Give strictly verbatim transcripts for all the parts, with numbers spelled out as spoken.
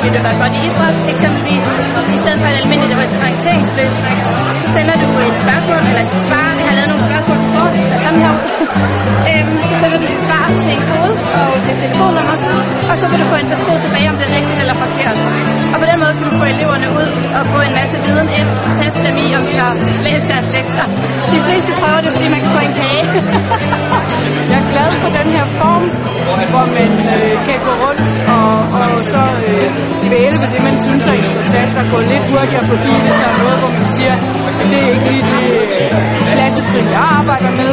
vil du være godt i idræt, eksempelvis. I stedet for et almindeligt orienteringsløb, så sender du et spørgsmål, eller et svar. Vi har lavet nogle spørgsmål på kort, der er sådan her. øhm, så sender du et svar til en kode og til et telefonnummer, og så vil du få en besked tilbage, om det er rigtigt eller forkert. Og på den måde kan du få eleverne ud og få en masse viden ind, teste dem i, om de har læst deres lektier. De fleste prøver det, fordi man kan få en kage. Jeg er glad for den her form, hvor man øh, kan gå rundt og, og så øh, dvæle ved det, man synes er interessant, og gå lidt hurtigere forbi, hvis der er noget, hvor man siger, at det er ikke lige det øh, klassetrin, jeg arbejder med.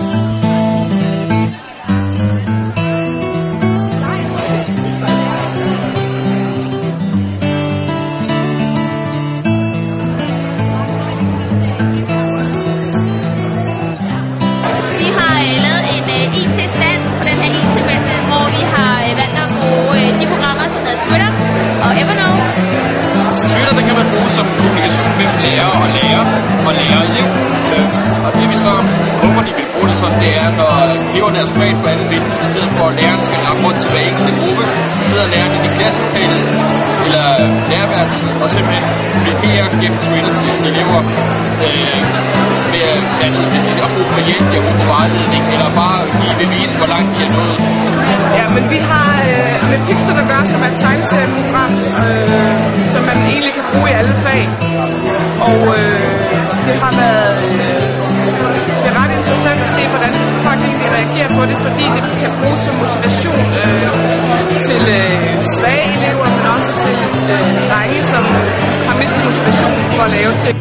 Vi har øh, lavet en øh, I T-stand på den her I T-messe, hvor vi har øh, valgt at bruge øh, de programmer, som hedder Twitter og Evernote. Så Twitter, der kan man bruge som kommunikation mellem lærer og lærer og lærer-elev. Og det vi så håber, de vil bruge det sådan, det er, når eleverne er spredt på alle vinden, i stedet for at læreren skal ramme rundt til hver enkelte gruppe, så sidder læreren i klasselokalet eller lærerværelset og simpelthen kommunikerer gennem Twitter til elever øh, med andet, hvis de har brug for hjælp, de har brug for vejledning, eller bare lige vil vise, hvor langt de er nået. Ja, men vi har øh, med Pixel at gøre, som er et tegneserieprogram, øh, som man egentlig kan bruge i alle fag. Og øh, det har været øh, det er ret interessant at se, hvordan folk egentlig reagerer på det, fordi det kan bruges som motivation øh, til øh, svage elever, men også til øh, drenge, som har mistet motivationen for at lave ting.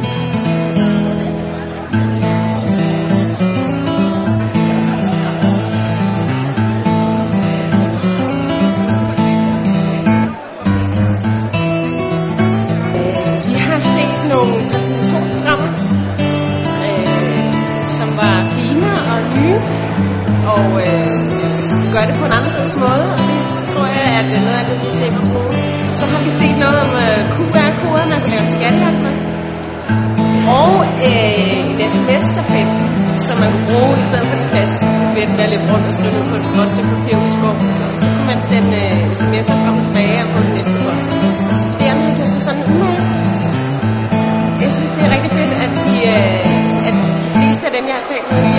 Vi har set nogle præsentationsprogrammer, øh, som var fine og nye, og øh, gør det på en anderledes måde, og det tror jeg, at det er noget af det, vi ser på bruge. Så har vi set noget om øh, Q R-koder, man kan lave skattehjælp med, og øh, en sms-stafet, som man kunne bruge i stedet for den klassiske stafet med at løbe rundt og skrive ned på et blåt stykke papir ud i skoven. Så, så kunne man sende øh, sms'er frem og tilbage og få den næste post. Så studerende kan se sådan ud af. Jeg synes, det er rigtig fedt, at de, øh, at de fleste af dem, jeg har talt med,